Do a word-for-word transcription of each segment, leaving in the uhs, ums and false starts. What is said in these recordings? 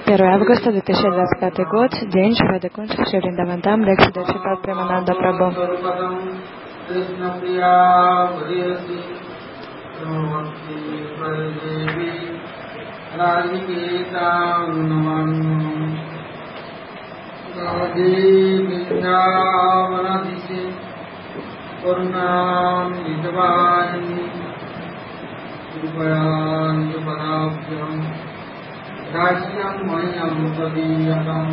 первое августа две тысячи двадцать пятый год, день Шрада Кунджа, Шри Вриндаван, лекция Шрипад Премананда Прабху. Dasyam mayam padiyakam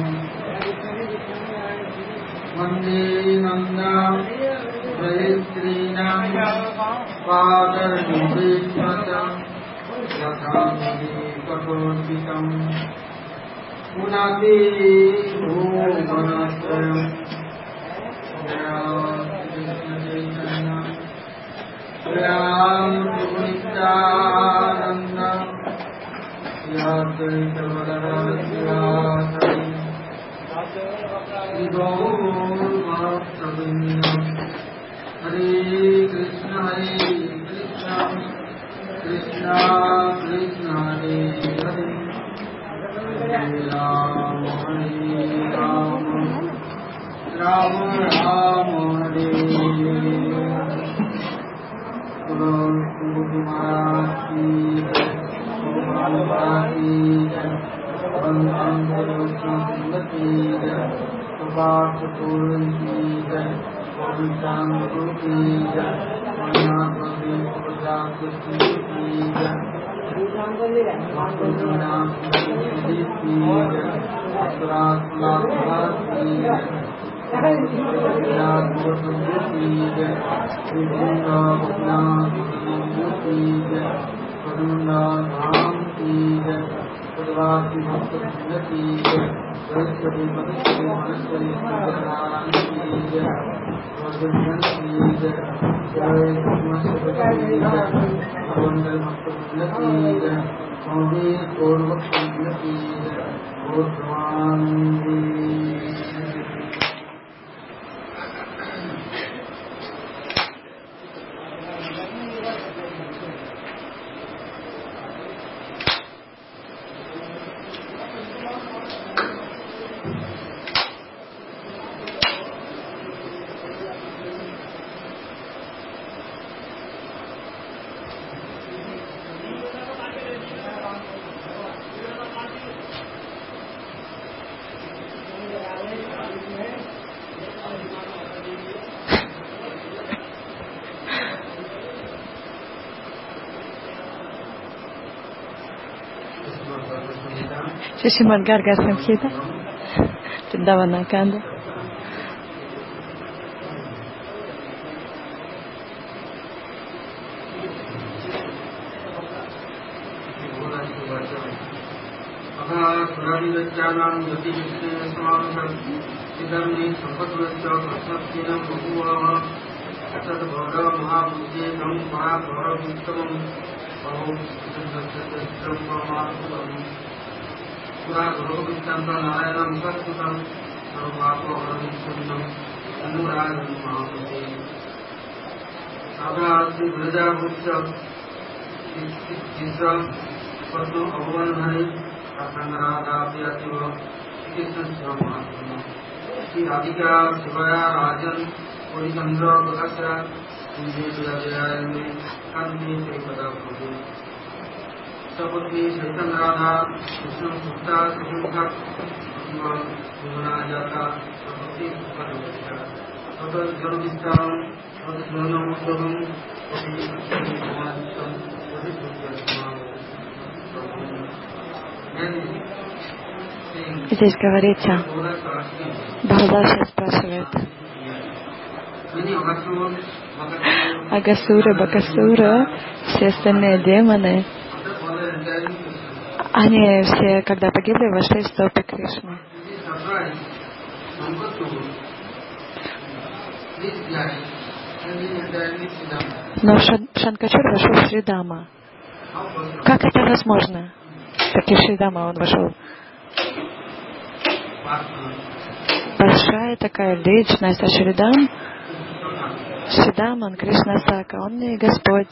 Vande nandam Jayatrinam Padar Nubhishmatam Yathamadi Kapotitam Punati Bhuvanasayam Jaya Krishna Chaitanya Jaya Nityananda Hare Krishna Hare Krishna Krishna Krishna Hare Hare Hare Rama Hare Rama Rama Rama Hare Guru Guru Maharaj Ki Bhagavati Vandam Sarvaswati Prabhata Puranti Vandam Rupi Vanapati Prajapati Vandam Sudipti Asratulapati Vandam Sudipti Karuna Dham ki jai, Sarvati Bhakta Vrinda ki jai, Saraswati Madhuri Madhuri Madharan ki jai, Vardhan ki jai, Jai Saraswati ki jai, Vandal Bhakta Vrinda ki jai, Mauri Gaur Bhakta Vrinda ki jai, Gaur Pramandi. Шримад Гарга Самхита, Вриндавана Канда. Pura Gurukitanta Narayana Mukhastutam Sarvapa Varamsundam Anuragam Mahapati Sabha Sri Vraja Bhutya Jisra Patu Abhavan Hari Asangharada Abhyativa Krishna Swamatma Sri Radhika Shivaya Rajan Puri Chandra Prakasya Kunje Vyajayayame Kanti Sripada Prabhu Sapatni Shaitan Radha Krishna Sutta Krishna Bhumana Jata Sapatni Padavasya Sapat Janvistam Sapat Janam Uddhavam Pati Krishna Samanistam Pati Krishna Здесь говорится, Бхалдаша спрашивает, Агасура, Бакасура, все остальные демоны, они все, когда погибли, вошли в стопы Кришны. Но Шанкачур вошел в Шридама. Как это возможно? Как и Шридама он вошел. Большая такая личность, а Шридам, Шридам, он Кришна Сака, он не Господь.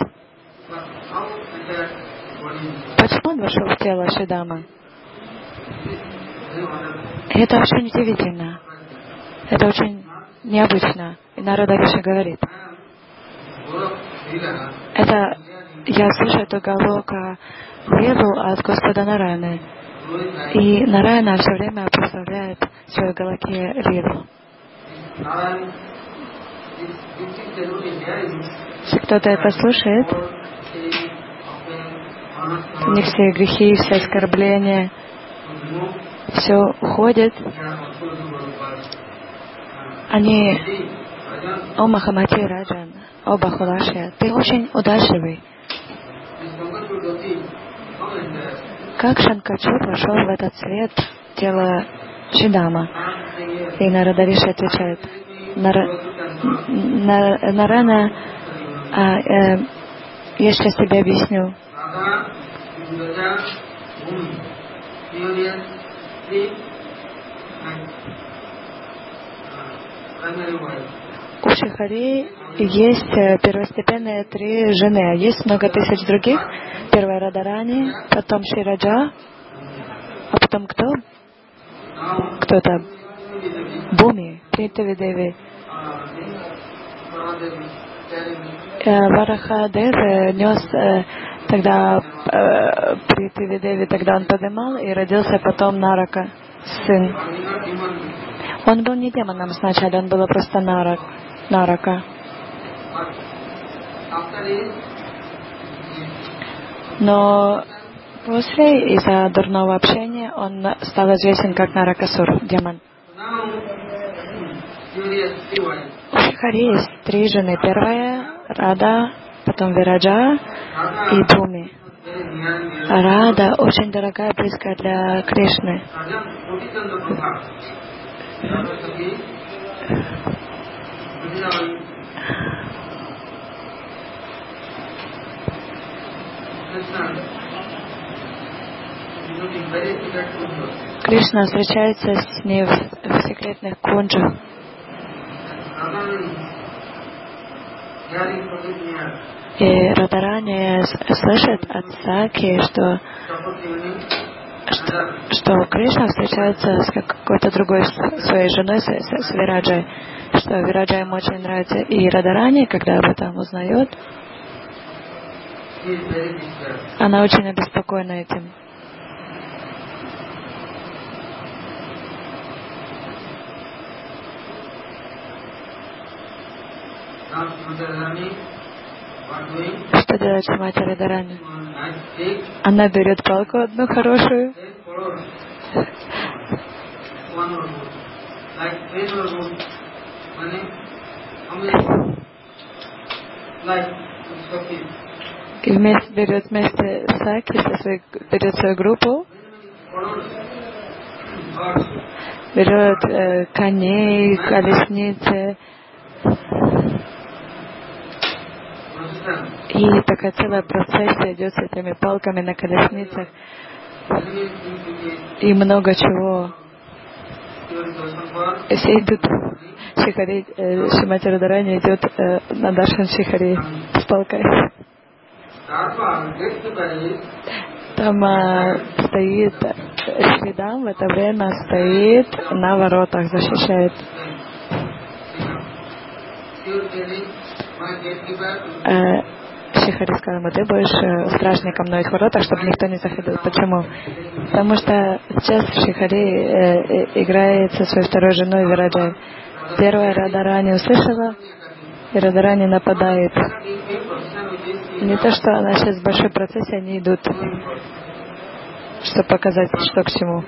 Почему он вошел в тело Шридама? И это очень удивительно. Это очень необычно. И Нарада Риши говорит, это я слышу эту Галока Лилу от Господа Нараяны. И Нараяна все время прославляет свою Галоке Лилу. Если кто-то это слушает, у них все грехи, все оскорбления, все уходит. Они: «О Махамати Раджан, о Бахулашья, ты очень удачливый». Как Шанкачур вошел в этот свет тела Шидама? И Нарада Риши отвечает: Нарана, а, э, я сейчас тебе объясню. У Шихари есть первостепенные три жены, а есть много тысяч других. Первая Радарани, потом Шираджа, а потом кто? Кто это? Буми, Притавидеви. Варахадев нес э, тогда э, Притавидеви, тогда он поднимал, и родился потом Нарака, сын. Он был не демоном сначала, он был просто нарак, Нарака. Но после, из-за дурного общения, он стал известен как Наракасур, демон. У Шихари есть три жены. Первая — Рада, потом Вираджа и Буми. Рада очень дорогая, близкая для Кришны. Кришна встречается с ней в, в секретных кунджах. И Радарани слышит от Саки, что, что, что Кришна встречается с какой-то другой своей женой, с, с, с Вираджой, что Вираджа ему очень нравится. И Радарани, когда об этом узнает, она очень обеспокоена этим. Что делает Шримати Радарани? Она берет палку одну хорошую, и вместе берет вместе Саки, со своей, берет свою группу, берет э, коней, колесницы, и такая целая процессия идет с этими палками на колесницах и много чего. И все идут. Шихари, э, Шримати Радарани идет э, на Даршан Шихари с палкой. Там э, стоит Шридам, в это время стоит на воротах, защищает. Э, Шихари сказал: ты будешь стражником на этих воротах, чтобы никто не заходил. Почему? Потому что сейчас Шихари э, э, играет со своей второй женой Вираджой. Первая Радарани услышала, и Радарани нападает. Не то, что она сейчас в большой процессе, они идут, чтобы показать, что к чему.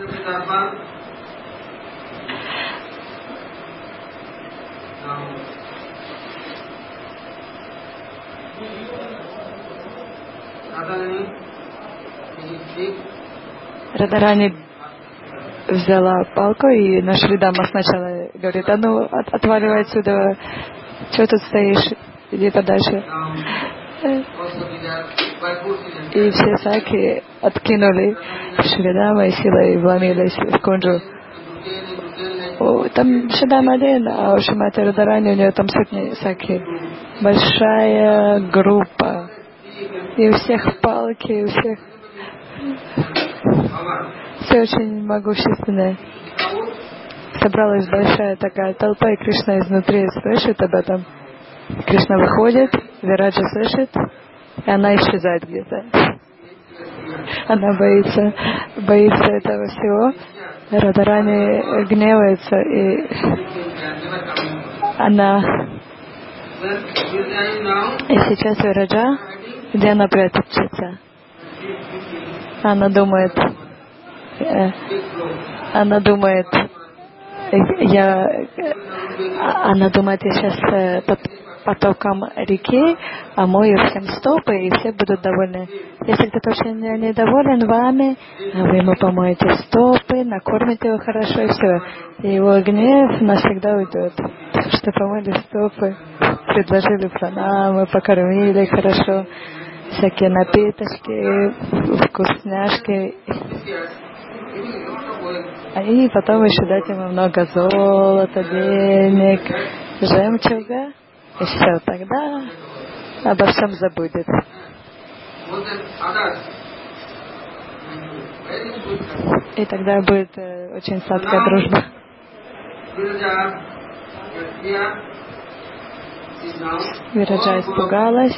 Радарани взяла палку и на Шридама сначала говорит: а ну, от, отваливай отсюда, чего тут стоишь, иди подальше. И все Саки откинули Шридама и силой вломились в кунджу. О, там Шридам один, а у Шримати Радарани у нее там сотни Саки. Большая группа. И у всех палки, у всех все очень могущественное. Собралась большая такая толпа, и Кришна изнутри слышит об этом. Кришна выходит, Вираджа слышит, и она исчезает где-то. Она боится, боится этого всего. Радхарани гневается, и она... И сейчас Вираджа, где она прячется? Она думает... Э, она думает... Я... Она думает, я сейчас э, под потоком реки омою всем стопы, и все будут довольны. Если кто-то очень недоволен вами, вы ему помоете стопы, накормите его хорошо, и все. И его гнев навсегда уйдет. Что помыли стопы, предложили пранамы, покормили хорошо, всякие напиточки, вкусняшки. И потом еще дать ему много золота, денег, жемчуга. И все, тогда обо всем забудет. И тогда будет э, очень сладкая дружба. Вираджа испугалась,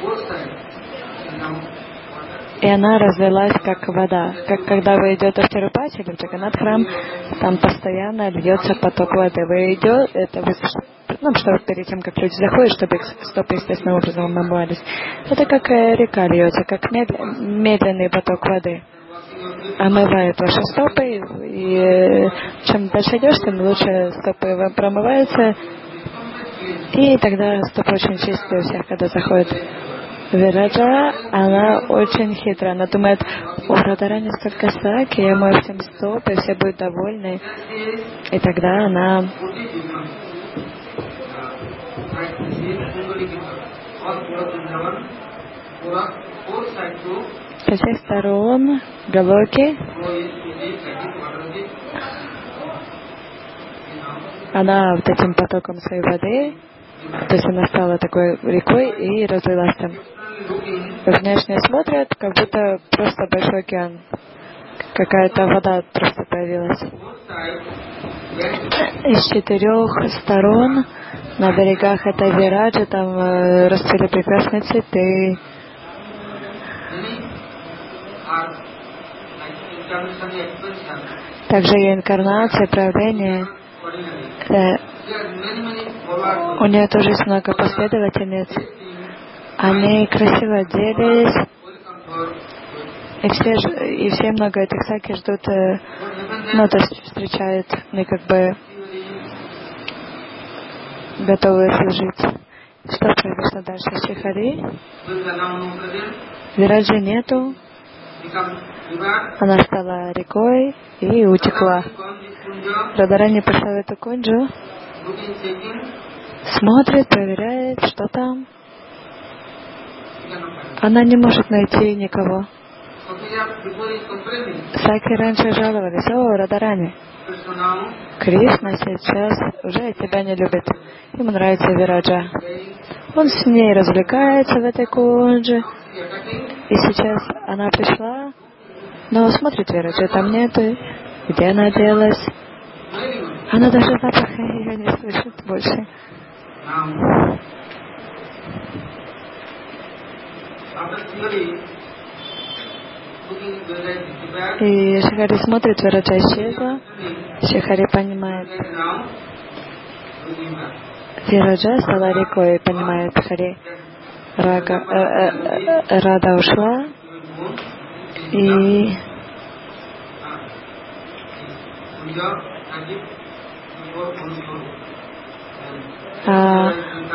и она разлилась как вода. Как когда вы идете в Тирупати или в Джаганнат-храм, там постоянно льется поток воды. Вы идете, это вы, ну, что перед тем, как люди заходят, чтобы их стопы естественным образом омывались. Это как река льется, как медленный поток воды. Омывает ваши стопы, и чем дальше идешь, тем лучше стопы промываются, и тогда стопы очень чистые у всех, когда заходят. Вираджа, она очень хитрая. Она думает, у Радхарани столько саки, я мою всем стопы, все будут довольны. И тогда она со всех сторон Галоки она вот этим потоком своей воды, то есть она стала такой рекой и разлилась там. Внешне смотрят, как будто просто большой океан. Какая-то вода просто появилась. Из четырех сторон на берегах этой Вираджи там э, расцвели прекрасные цветы. Также и инкарнация, проявление. Э, у нее тоже есть много последовательниц. Они красиво оделись, и все, и все много этих саки ждут, э, ну, то есть встречают, и как бы готовы служить. Что произошло дальше? Шрихари? Вираджи нету. Она стала рекой и утекла. Радхарани пришла в эту кунджу, смотрит, проверяет, что там. Она не может найти никого. Саки раньше жаловались: о, Радхарани, Кришна сейчас уже тебя не любит. Ему нравится Вираджа. Он с ней развлекается в этой кунже. И сейчас она пришла, но смотрит, Вираджа там нету. Где она делась? Она даже запаха ее не слышит больше. И Шрихари смотрит, Вираджа исчезла. Шрихари понимает. Вираджа стала рекой, понимает Хари. Рага, э, э, э, Рада ушла. И а,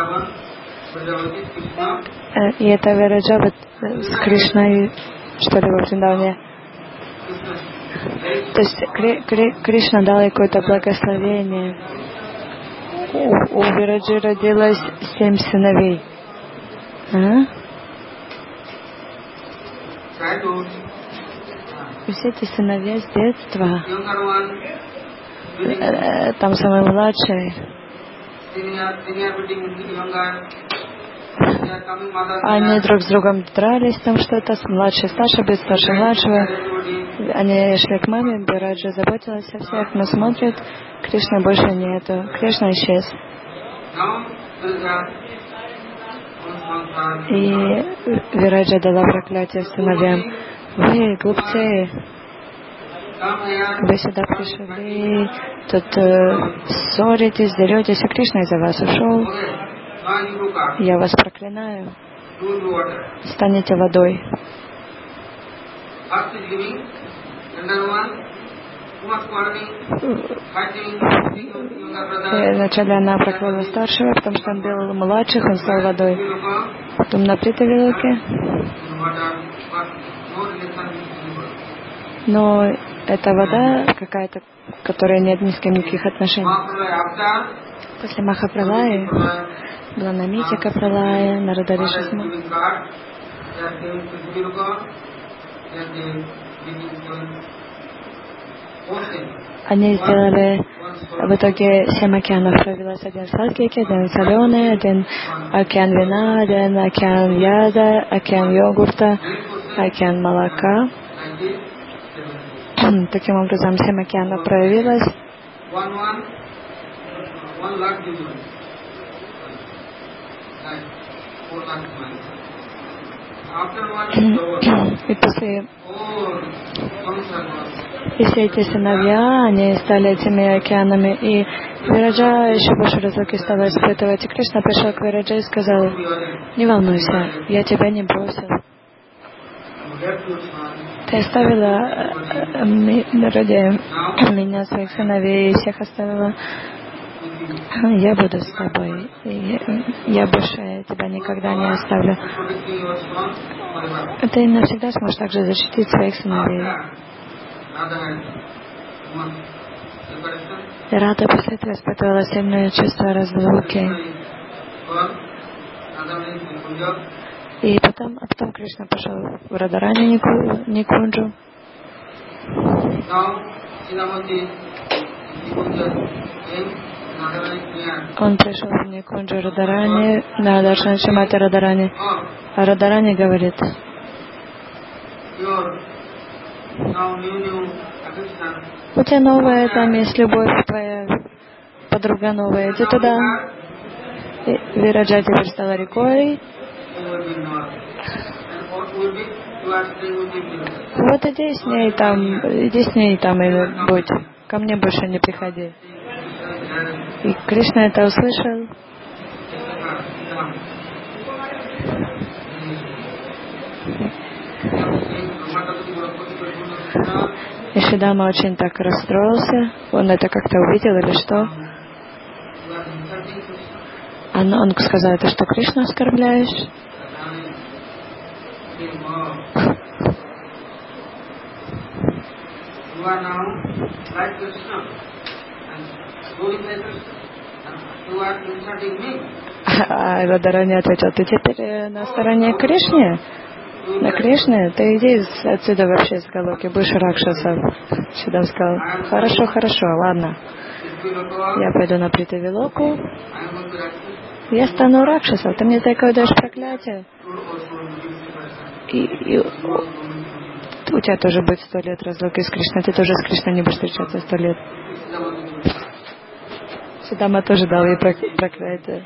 и это Вираджа вот, с Кришной, что ли, во Вриндаване. То есть Кри, Кри, Кришна дал ей какое-то благословение. У, у Вираджи родилось семь сыновей. А? И все эти сыновья с детства, там самый младший, Они друг с другом дрались, там что-то, младший старший бьет старший младшего. Они шли к маме, Бираджа заботилась о всех, но смотрит, Кришны больше нету, Кришна исчез. И Вираджа дала проклятие сыновьям. Вы, глупцы, вы сюда пришли, тут э, ссоритесь, деретесь, а Кришна из-за вас ушел. Я вас проклинаю. Станете водой. Вначале она прокляла старшего, потому что он бил младших, он стал водой. Потом на Притавилоке. Но эта вода какая-то, которая нет ни с кем никаких отношений. После Махапралаи была Намитика Пралая, Нарадаришисма. Они сделали, в итоге семь океанов провелось. Один сладкий, один соленый, один океан вина, один океан яда, океан йогурта, океан молока. Таким образом, семь океанов проявилось. И после и все эти сыновья, они стали этими океанами, и Вираджа еще больше разлуки стала испытывать. И Кришна пришел к Вирадже и сказал: не волнуйся, я тебя не бросил. Ты оставила ради меня, своих сыновей, всех оставила. Я буду с тобой. И я больше тебя никогда не оставлю. Ты навсегда сможешь также защитить своих сыновей. И Рада после этого испытывала сильное чувство разлуки. И потом, а потом Кришна пошел в Радарани Никунджу. Он пришел в Никунджу Радарани, на Даршан Шимати Радарани. А Радарани говорит: у тебя новая, там есть любовь твоя, подруга новая, иди туда. И Вираджа теперь стала рекой. Вот иди с ней там, иди с ней там и будь. Ко мне больше не приходи. И Кришна это услышал. И Шидама очень так расстроился. Он это как-то увидел или что? Он, он сказал: это что, Кришну оскорбляешь? А Радарани ответил: ты теперь на стороне Кришны? На Кришны? Ты иди отсюда вообще с Галоки, будешь Ракшасов. Сюда сказал: хорошо, хорошо, ладно. Я пойду на Притавилоку. Я стану Ракшасом. Ты мне такое даешь проклятие. И, и у тебя тоже будет сто лет разлуки с Кришной. Ты тоже с Кришной не будешь встречаться сто лет. Судама тоже дал ей проклятие.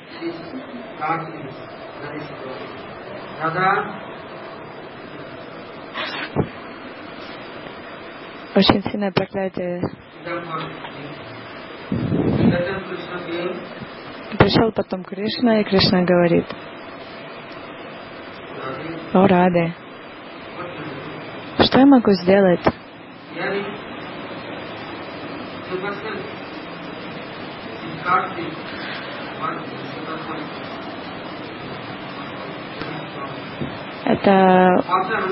Очень сильное проклятие. Пришел потом Кришна, и Кришна говорит: о, Раде, что я могу сделать? Это,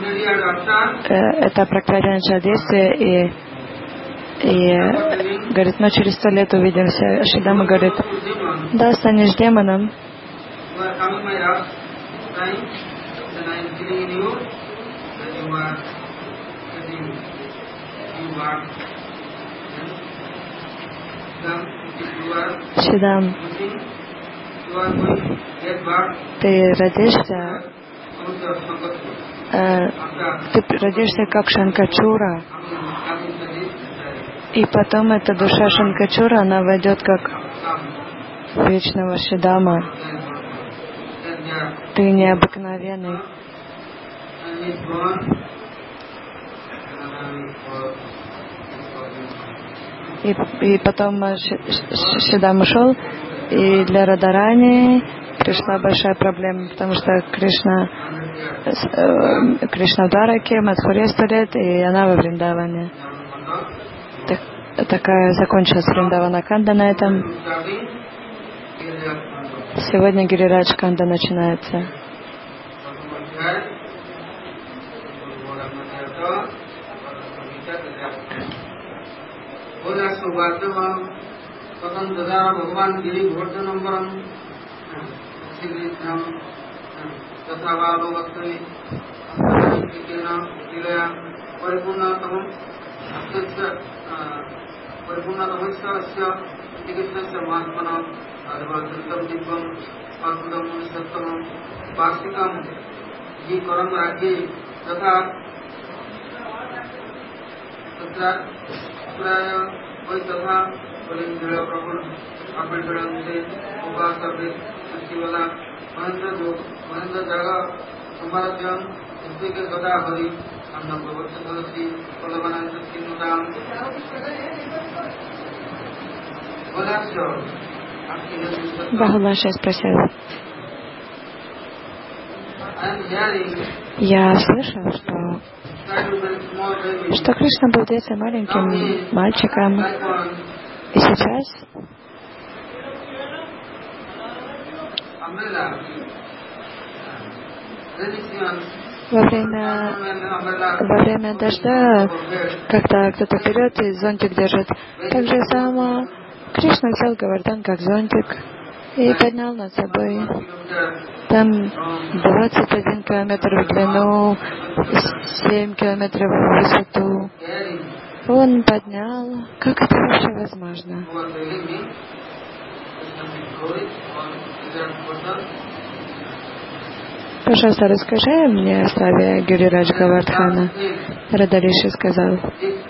это проклятие начало действия, и, и говорит: ну через сто лет увидимся. Шидама говорит: да, станешь демоном. Шидам ты родишься, э, ты родишься как Шанкачура, и потом эта душа Шанкачура, она войдет как вечного Шидама. Ты необыкновенный. И, и потом Шидам ушел, и для Радарани пришла большая проблема, потому что Кришна, э, Кришна в Двараке, Мадхуре сто лет, и она во Вриндаване. Так, такая закончилась Вриндавана Канда на этом. Сегодня Гирирадж Канда начинается. Бахалаша спросил: я слышал, что, что Кришна был в детстве маленьким мальчиком, и сейчас во время, во время дождя, когда кто-то вперед и зонтик держит, так же само Кришна взял Говардхан как зонтик и поднял над собой. Там двадцать один километр в длину, семь километров в высоту. Он поднял. Как это вообще возможно? Пожалуйста, расскажи мне о славе Гирирадж Говардхана. Радалиши сказал: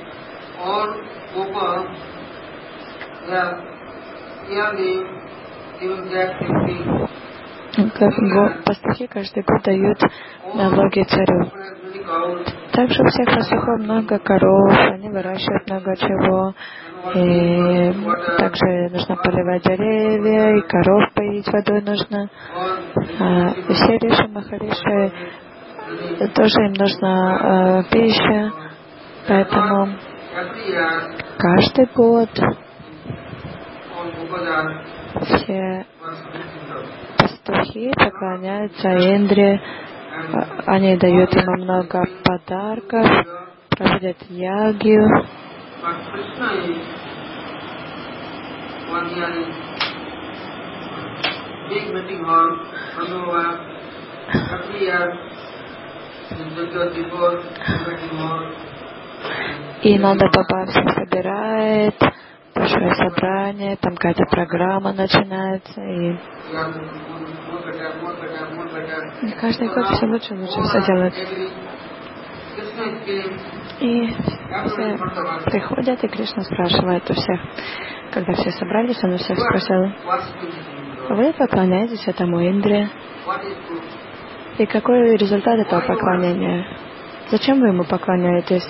как пастухи каждый год дают налоги царю. Также у всех пастухов много коров, они выращивают много чего. И также нужно поливать деревья, и коров поить водой нужно. А все риши, махариши, тоже им нужна э, пища. Поэтому каждый год все пастухи поклоняются Индре, они дают ему много подарков, проводят ягью. И Нанда Баба всех собирает, большое собрание, там какая-то программа начинается, и, и каждый год все лучше и лучше все делают. И все приходят, и Кришна спрашивает у всех, когда все собрались, он у всех спросил: вы поклоняетесь этому Индре? И какой результат этого поклонения? Зачем вы ему поклоняетесь?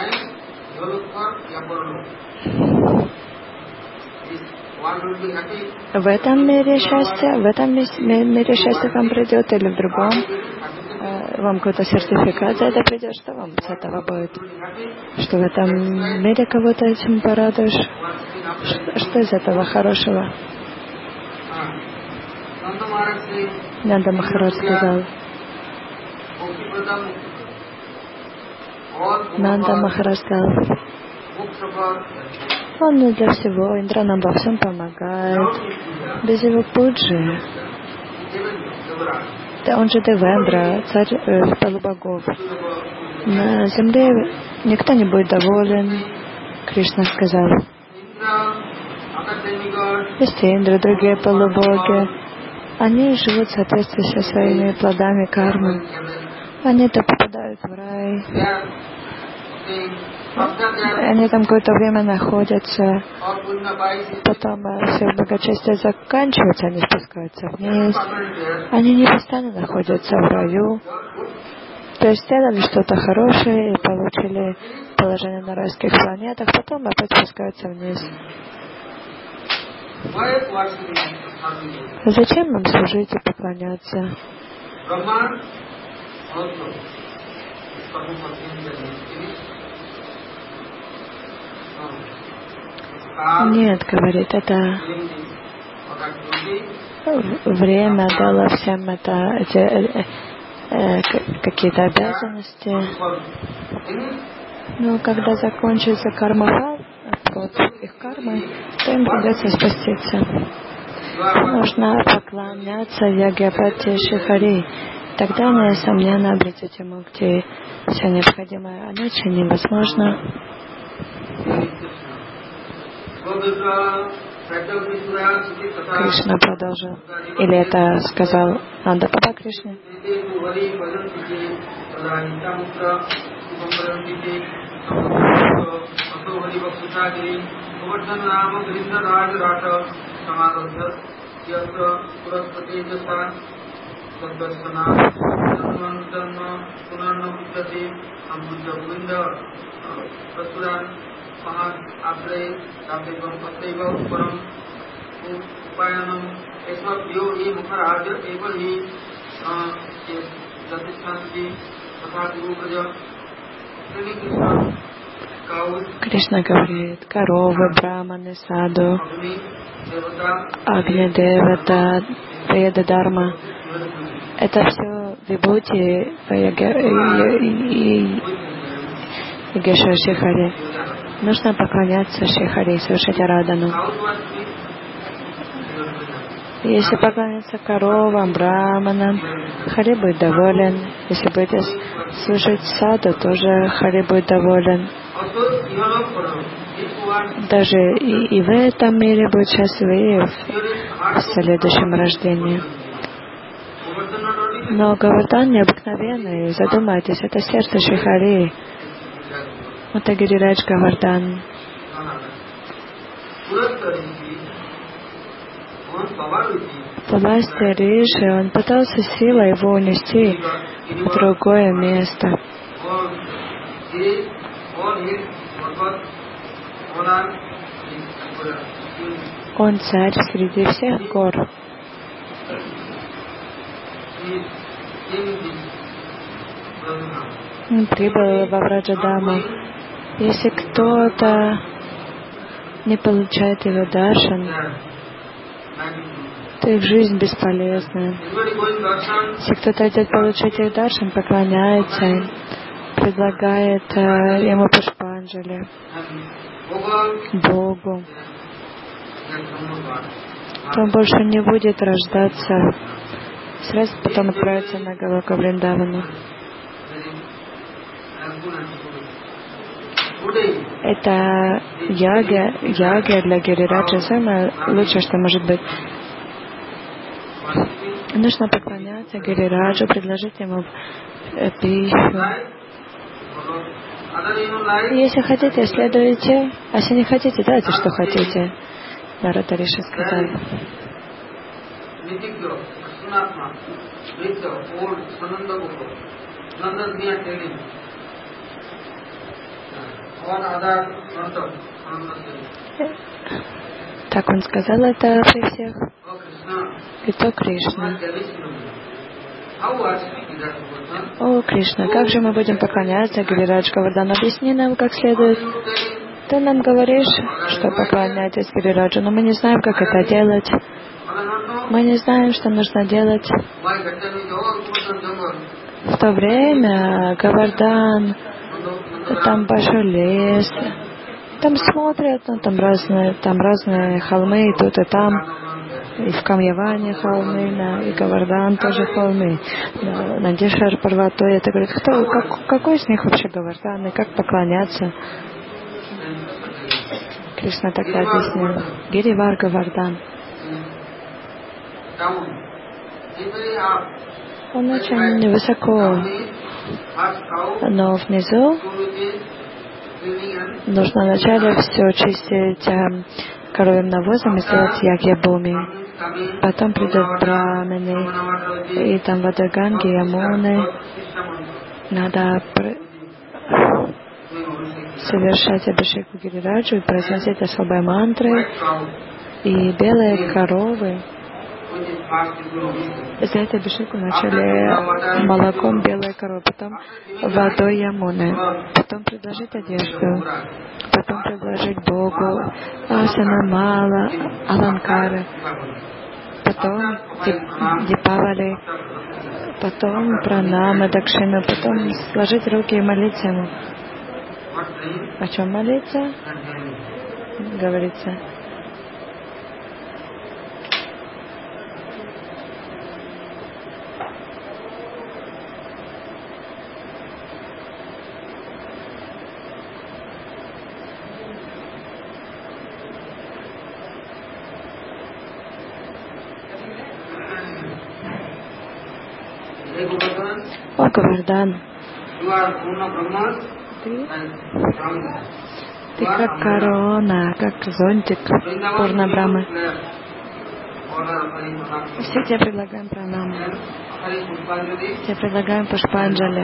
В этом мире счастье, в этом мире счастье вам придет или в другом? Вам какой-то сертификат за это придет? Что вам с этого будет? Что в этом мире кого-то этим порадуешь? Что, что из этого хорошего? Нанда Махарадж сказал. Нанда Махарадж сказал: он для всего, Индра нам во всем помогает. Без его пуджи. Да он же Девендра, царь э, полубогов. На земле никто не будет доволен. Кришна сказал: есть Индра, другие полубоги. они живут в соответствии со своими плодами кармы. Они то попадают в рай, они там какое-то время находятся, потом все благочестие заканчивается, они спускаются вниз. Они не постоянно находятся в раю. То есть сделали что-то хорошее и получили положение на райских планетах, потом опять спускаются вниз. Зачем нам служить и поклоняться? Нет, говорит, это время дало всем это, эти, э, э, какие-то обязанности. Но когда закончится карма, плод их кармы, то им придется спаститься. Нужно поклоняться Ягьяпати Шихари. Тогда, несомненно, обретете мукти. Все необходимое, а иначе невозможно. Кришна продолжил. Или это сказал Нанда Баба Кришне? Кришна говорит, коровы, браманы, саду, Агни Девата, Веда Дharma. Это все вибхути и Гешва Шихари. Нужно поклоняться Шихари, совершать арадану. Если поклоняться коровам, браманам, Хари будет доволен. Если будете служить саду, тоже Хари будет доволен. Даже и, и в этом мире будет счастливы, и в следующем рождении. Но Говардан необыкновенный. Задумайтесь, это сердце Шихари. Это Гирирадж Говардан. По власти Риши он пытался силой его унести в другое место. Он царь среди всех гор. Он прибыл во Враджадаму. Если кто-то не получает его даршан, то их жизнь бесполезна. Если кто-то идет получить их даршан, поклоняется им, предлагает э, ему пушпанджали, Богу, то он больше не будет рождаться, сразу потом отправится на Галока Вриндавану. Это яга, яга для Гирираджа самое лучшее, что может быть. Нужно поклоняться Гирираджу, предложить ему пищу. Если хотите, следуйте, а если не хотите, дайте, что хотите. Нарада Риши сказал. Так он сказал это при всех. И то Кришна. О, Кришна, как же мы будем поклоняться? Гирирадж Говардан, объясни нам как следует. Ты нам говоришь, что поклоняйтесь Гирираджу, но мы не знаем, как это делать. Мы не знаем, что нужно делать. В то время Говардан, там большой лес, там смотрят, ну, там разные, там разные холмы, и тут и там, и в Камьяване холмы, да, и Говардан тоже холмы, да, Нандишвар Парват. Это говорит, кто, как, какой из них вообще Говардан, и как поклоняться? Кришна тогда объяснил, Гиривар Говардан. Он очень высоко, но внизу нужно вначале все чистить коровьим навозом и сделать ягья-буми. Потом придут браманы, и там воды Ганги, Ямуны. Надо совершать абхишеку Гирираджу и произносить особые мантры. И белые коровы взять абхишеку вначале молоком белой коровы, потом водой Ямуны, потом предложить одежду, потом предложить Богу асана, мала, аланкары, потом дипавали, потом пранама, дакшину, потом сложить руки и молиться ему. О чем молиться? Говорится. О, Говардан, ты, ты как корона, как зонтик Пурна Брамы. Все тебе предлагаем пранам. Тебе предлагаем пушпанджали.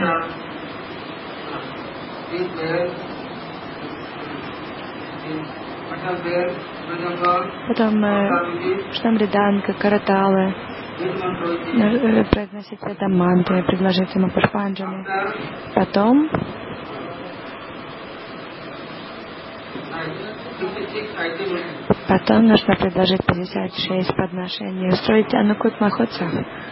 Потом э, Штамриданка, Караталы. Произносить это мантры, предложить ему пушпанджали. Потом Потом нужно предложить пятьдесят шесть подношений, устроить Анукут Махотсав.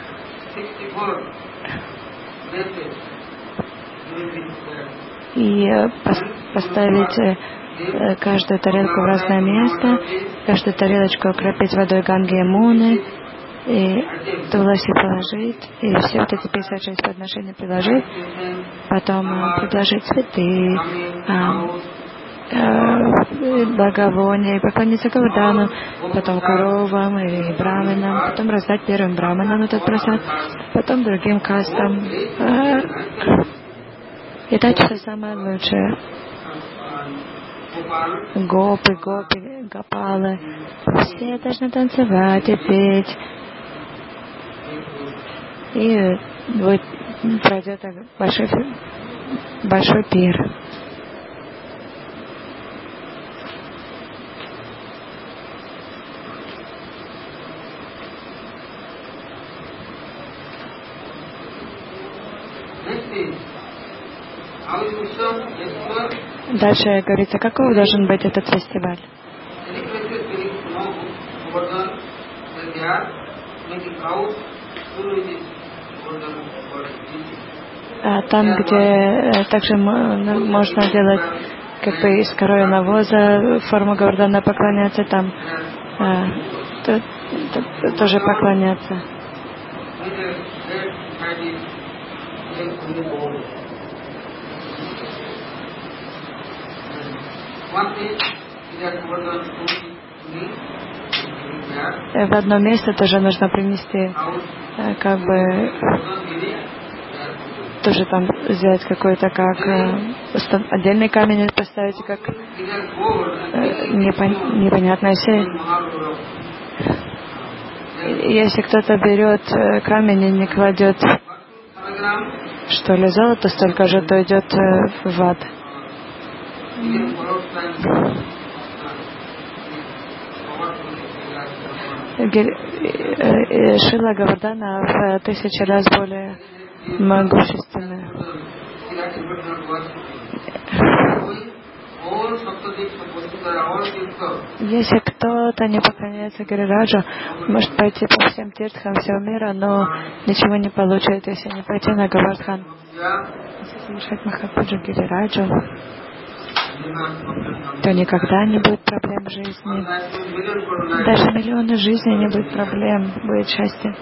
И поставить каждую тарелку в разное место, каждую тарелочку окропить водой Ганги и Ямуны, и туласи положить, и все вот эти пятьдесят шесть подношений предложить, потом предложить цветы, благовония, и поклониться Говардану, потом коровам и браманам, потом раздать первым браманам этот просад, потом другим кастам, и дать все самое лучшее. Гопы, гопи, гопалы, все должны танцевать и петь. И будет, пройдет большой, большой пир. Дальше говорится, каков должен быть этот фестиваль. А там, где также можно делать как бы из коровьего навоза форму Говардана поклоняться, там а, то, то, тоже поклоняться. В одно место тоже нужно принести, как бы, тоже там взять какой-то как отдельный камень поставить, как непон, непонятно. Если, если кто-то берет камень и не кладет, что ли, золото, столько же, то идет в ад. Шила Говардана в тысячи раз более могущественная. Если кто-то не поклоняется Гирираджу, может пойти по всем тиртхам всего мира, но ничего не получит, если не пойти на Говардхан. Если совершать Махапуджу Гирираджу, то никогда не будет проблем в жизни. Даже миллионы жизней не будет проблем, будет счастье.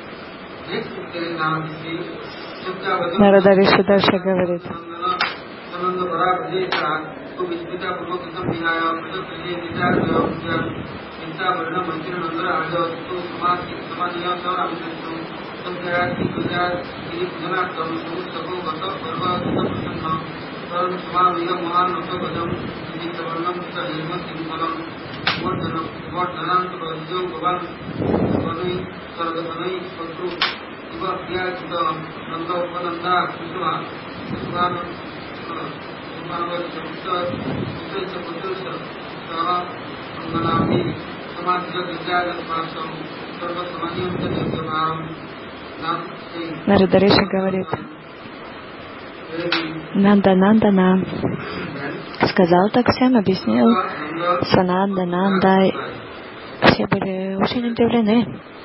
Нарада Риши дальше говорит. Нарада Риши говорит: Нанда Нандана сказал так всем, объяснил Сананда, Нанда. Все были очень удивлены.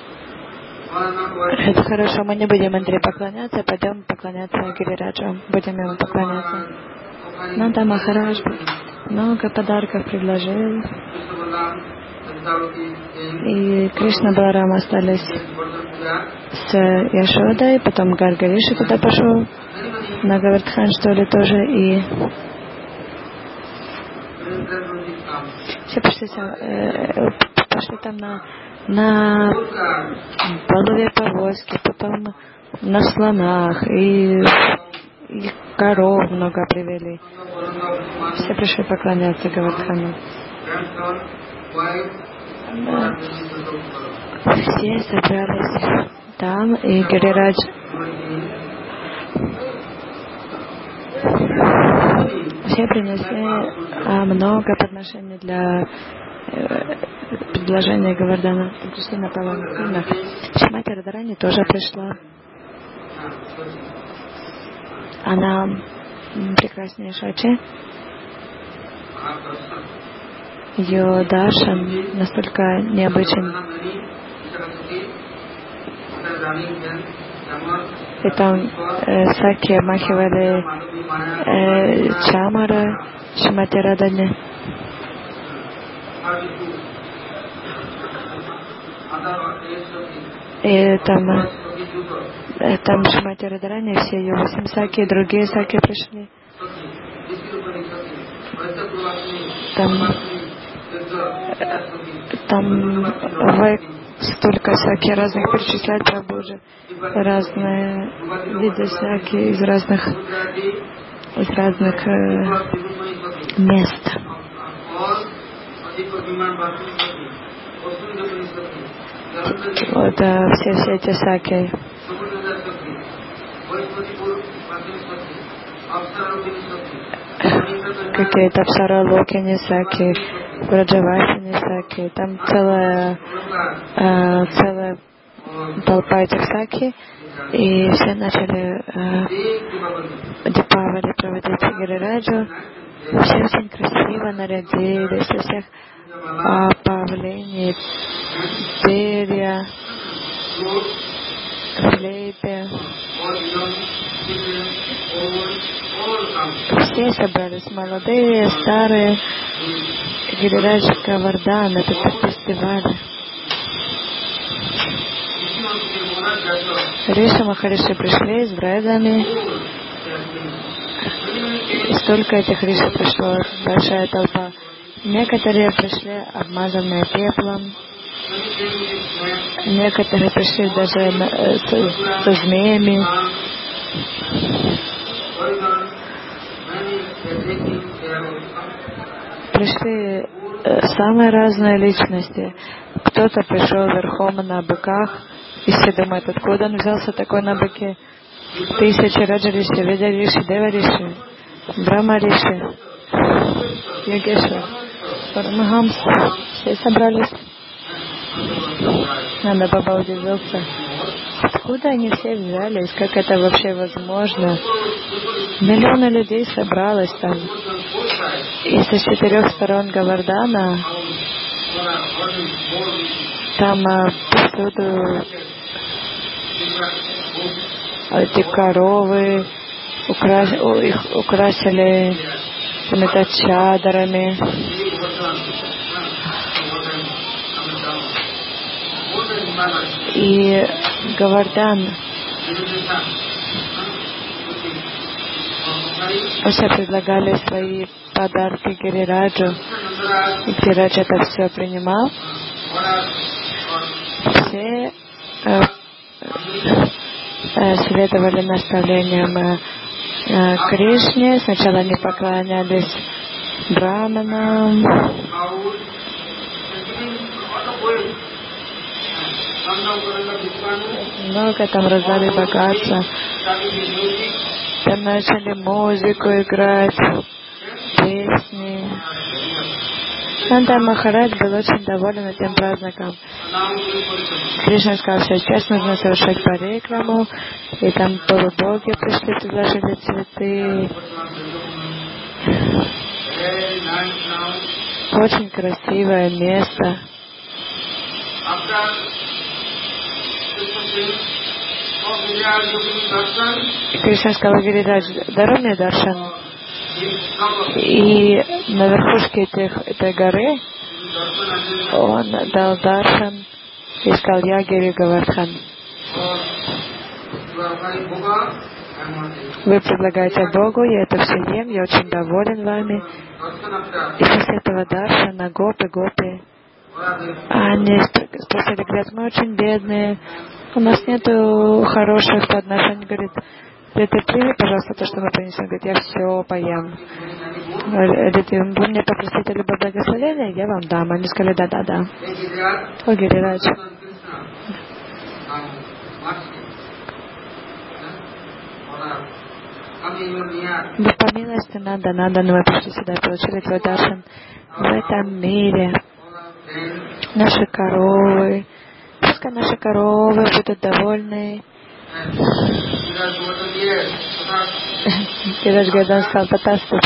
Это хорошо, мы не будем Андре поклоняться, пойдем поклоняться Гирираджу, будем ему поклоняться. Нанда Махарадж много подарков предложил, и Кришна и Баларам остались с Яшодой, потом Гаргариши туда пошел, на Гавардхан, что ли, тоже, и все пошли, э, пошли там на, на полове повозки, потом на слонах, и, и коров много привели. Все пришли поклоняться Гавардхану. Да. Все собрались там, и Гирирадж все принесли а, много подношений для э, предложения Гавардхана. Пришли на паланкинах. Шримати Радхарани тоже пришла. Она прекраснейшая Ачи. Ее даршан настолько необычен. И там э, Саки обмахивали э, Чамара, Шримати Радхарани. И там, э, там Шримати Радхарани, все ее восемь Саки, и другие Саки пришли. Там, там в, столько Саки разных перечисляют, Прабху же, разные виды Саки из разных, из разных э, мест. Вот э, все, все эти Саки. Какие-то Апсара-локини Саки, Браджавасини Саки, там целая, э, целая толпа этих Саки, и все начали э, Дипавали проводить Гирираджу. Все очень красиво нарядились, у всех э, павлини, перья, флейты. Все собрались, молодые, старые. Гирирадж Гавардхан, это фестиваль. Риша Махариши пришли с бредами. И столько этих риши пришло, большая толпа. Некоторые пришли обмазанные пеплом. Некоторые пришли даже на, э, со, со змеями. Пришли э, самые разные личности. Кто-то пришел верхом на быках, и все думают, откуда он взялся такой на быке. Тысячи Раджа-риши, Веда-риши, Дева-риши, Брахма-риши, Йогешвар, Парамахамс. Все собрались. Нанда Баба удивился. Откуда они все взялись? Как это вообще возможно? Миллионы людей собралось там. И со четырех сторон Гавардхана там а, повсюду эти коровы украс... их украсили какими-то чадрами. И Гавардхан все предлагали свои подарки Гирираджу, и Гирирадж это все принимал. Все э, э, следовали наставлениям э, э, Кришне. Сначала они поклонялись браманам, много там раздали богатства. Там начали музыку играть, песни. Нанда Махарадж был очень доволен этим праздником. Кришна сказал, что сейчас нужно совершать парикраму, и там полубоги пришли, предложили цветы. Очень красивое место. Кришна сказал Гирирадж, даруй мне даршан. И на верхушке этих, этой горы он дал даршан и сказал, я Гири Говардхан. Вы предлагаете Богу, я это все ем, я очень доволен вами. И после этого даршана гопи, гопи, они спросили, говорят, мы очень бедные, у нас нету хороших подношений. Говорит, ты прими, пожалуйста, то, что мы принесем. Говорит, я все поем. Говорит, вы мне попросите либо благословения, я вам дам. Они сказали, да-да-да. О, Гирирадж. Да по милости надо, надо, но мы пришли сюда и получили твой даршан. В этом мире наши коровы, пускай наши коровы будут довольны. Гирирадж Гадан сказал, потасту.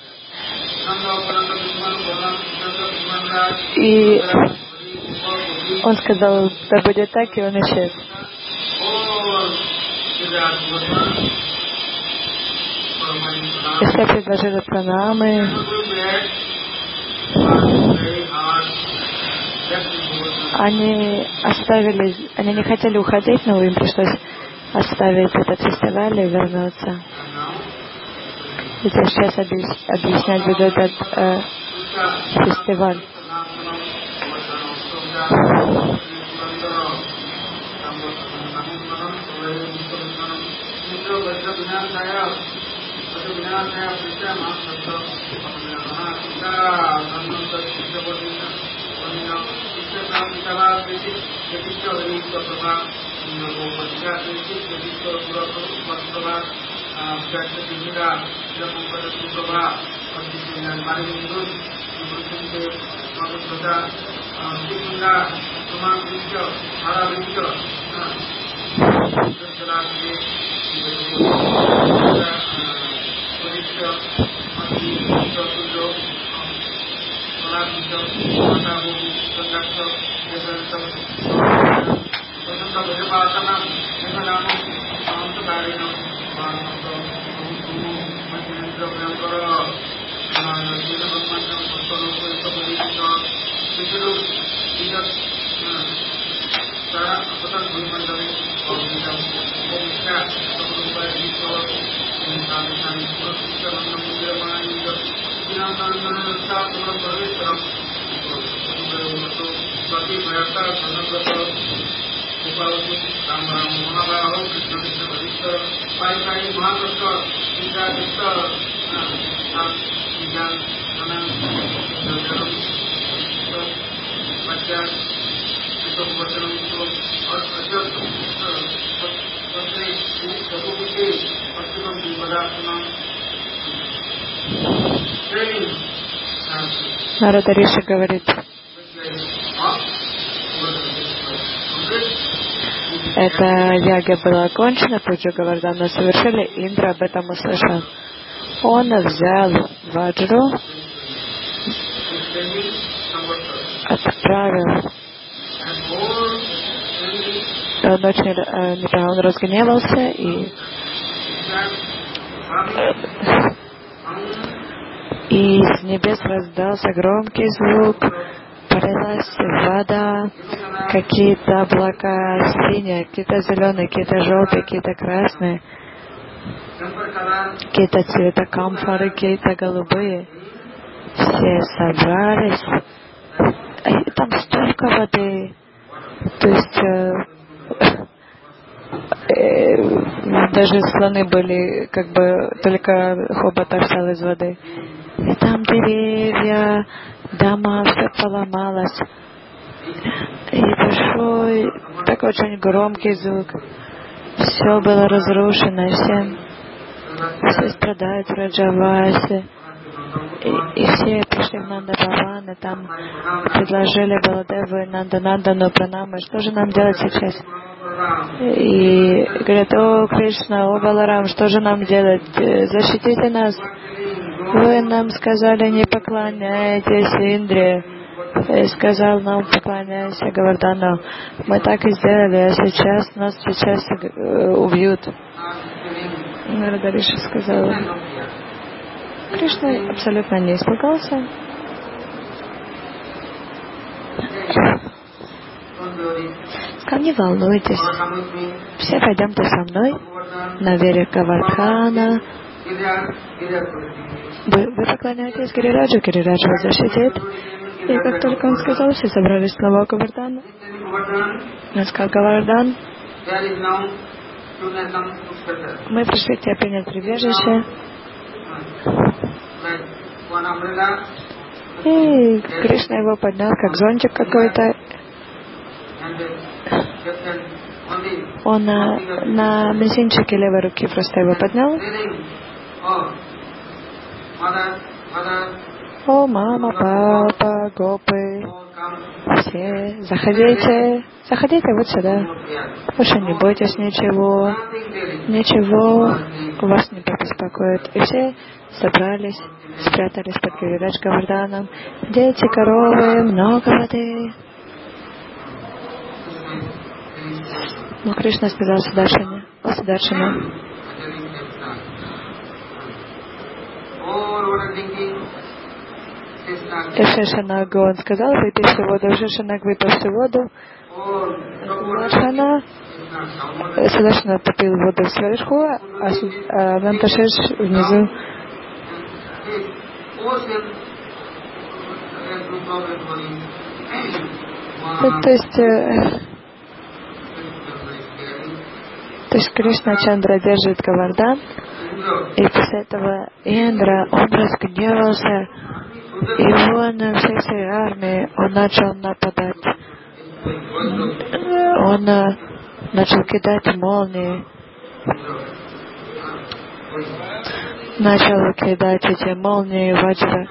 И он сказал, да будет так, и он исчез. И все предложили пранамы. Они оставили, они не хотели уходить, но им пришлось оставить этот фестиваль и вернуться. И сейчас объяснять буду этот э, фестиваль. Нарада Риши говорит, эта яга была окончена, Пуджа Говардхана совершили, Индра об этом услышал. Он взял ваджру, отправил. Он очень э, он разгневался и и с небес раздался громкий звук, полилась вода, какие-то облака синие, какие-то зеленые, какие-то желтые, какие-то красные. какие-то цвета камфоры, какие-то голубые. Все собрались. И там столько воды. То есть э, э, даже слоны были, как бы, только хобот торчал из воды. И там деревья, дома, все поломалось. И большой, такой очень громкий звук. Все было разрушено, все, все страдают в Раджавасе. И, и все пришли в Нанда-Баван, и там предложили Баладеву и Нанда-Нандану пранамы, что же нам делать сейчас? И говорят: о, Кришна, о, Баларам, что же нам делать? Защитите нас. Вы нам сказали, не поклоняйтесь Индре. И сказал нам, поклоняйся Говардану. Мы так и сделали, а сейчас нас сейчас убьют. Нарада Риши сказал. Кришна абсолютно не испугался. Сказал: не волнуйтесь, все пойдемте со мной на берег Говардхана. Вы, вы поклоняетесь Гирираджу, Гирираджу вас защитит. И как только он сказал, все собрались снова у Говардхана. Он сказал: Говардан, мы пришли к тебе принять прибежище. И Кришна его поднял, как зонтик какой-то. Он на, на мизинчике левой руки просто его поднял. О, мама, папа, гопы, все, заходите, заходите вот сюда. Больше не бойтесь ничего, ничего вас не побеспокоит. И все собрались, спрятались под Гиридрадж Говарданом. Дети, коровы, много воды. Но Кришна сказал Сударшине: о, Сударшина, и Шешанагу он сказал: выпей всю воду. Шешанаг выпил всю воду. Сударшана, Сударшина попил воду сверху, а, а Нанташеш внизу. То, то есть, э, то есть Кришна Чандра держит Говардан, и после этого Индра, он разгневался, и он на всей своей армии, он начал нападать. Он uh, начал кидать молнии, начал кидать эти молнии ваджра.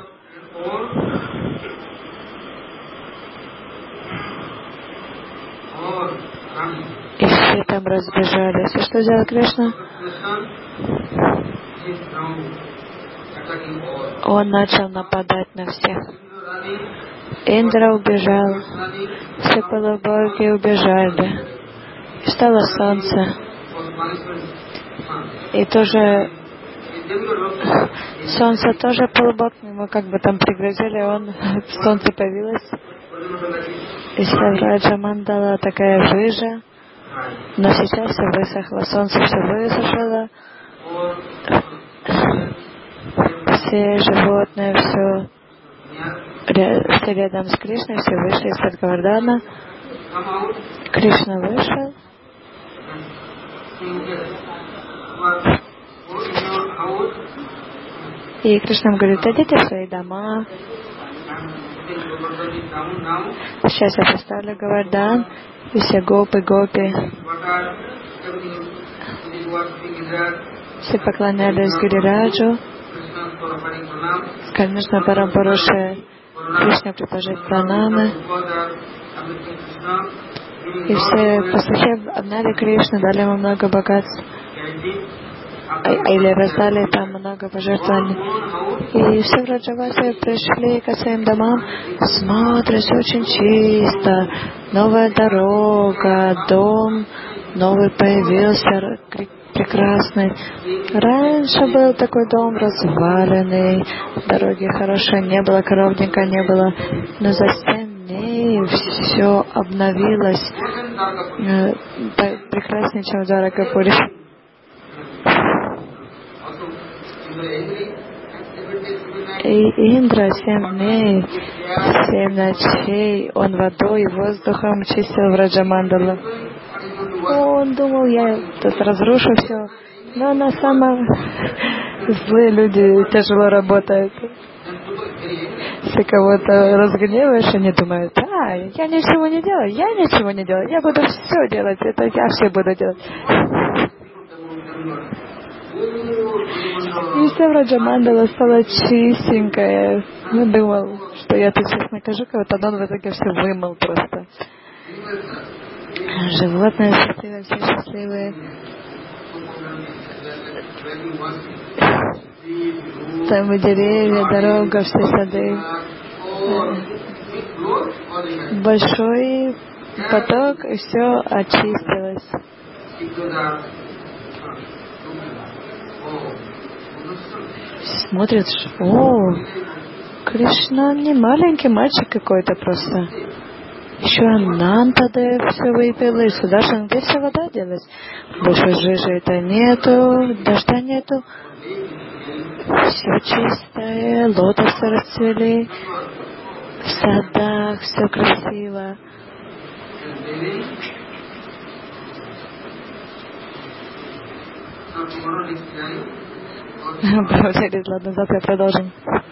И все там разбежались. И что сделал Кришна? Он начал нападать на всех. Индра убежал, все полубоги убежали. И стало солнце. И тоже солнце тоже полубог, ему как бы там пригрозили, он солнце появилось. И Раджа Мандала такая жижа, но сейчас все высохло, солнце все высохло. Все животные, все, все рядом с Кришной, все вышли из-под Говардана. Кришна вышел. И Кришна говорит: идите в свои дома. Сейчас я поставлю Говардан, и все гопы, гопи. Все поклонялись Гирираджу. Конечно, Парампуруше Кришна предложит пранамы. И все пастухи обняли Кришну, дали ему много богатств. Или раздали там много пожертвований. И все в Раджавасе пришли к своим домам. Смотрят, очень чисто. Новая дорога, дом новый появился, прекрасный. Раньше был такой дом разваленный, дороги хорошие не было, коровника не было. Но за семь дней все обновилось. Прекраснее, чем в Дваракапуре. И Индра семь дней, семь ночей, он водой и воздухом чистил Враджамандалу. Он думал, я тут разрушу все. Но на самом злые люди тяжело работают. Если кого-то разгневаешь, они думают, а, я ничего не делаю, я ничего не делаю, я буду все делать, это я все буду делать. И вся Враджамандала стала чистенькая. Я думал, что я тут сейчас накажу кого-то, но он в итоге все вымыл просто. Животные счастливые, все счастливые. Там и деревья, дорога, все сады. Большой поток, и все очистилось. Смотрит, о, Кришна не маленький мальчик какой-то просто. Еще Анантадев все выпил, и Сударшан, где вся вода делась? Больше жижи это нету, дождя нету. Все чистое, лотосы расцвели, в садах все красиво. Ладно, завтра продолжим.